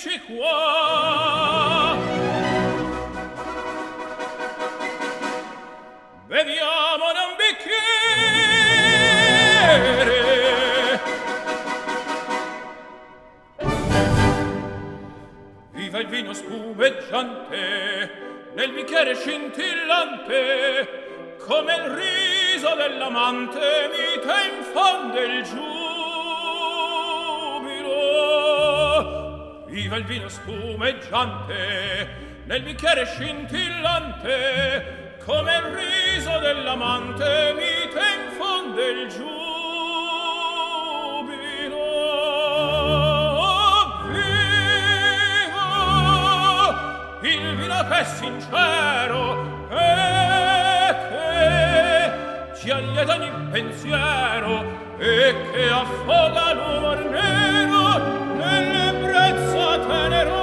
amici qua. Beviamone un bicchiere. Viva il vino spumeggiante nel bicchiere scintillante, come il riso dell'amante mite infonde il giubilo. Viva il vino spumeggiante nel bicchiere scintillante, come il riso dell'amante mite infonde il giubilo. Viva il vino che è sincero e che ci allieta ogni pensiero e che affoga l'umor nero nell'ebbrezza tenera.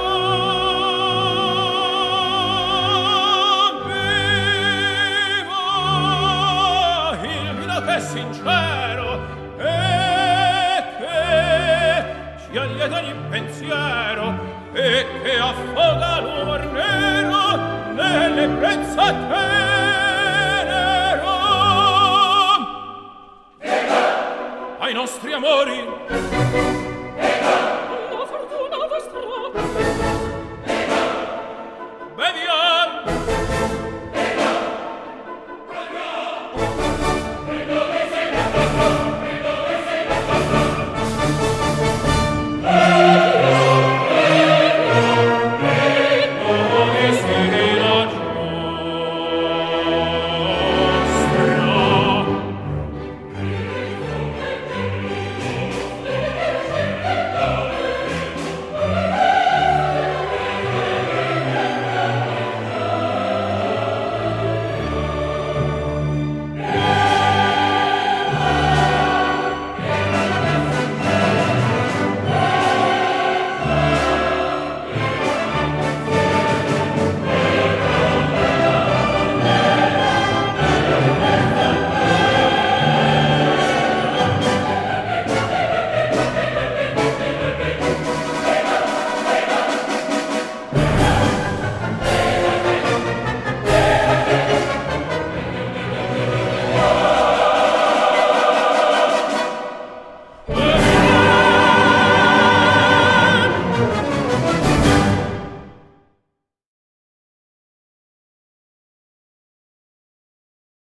Sincero e che ci allieta ogni pensiero e che affoga l'umor nero nell'ebbrezza tenera. Ai nostri amori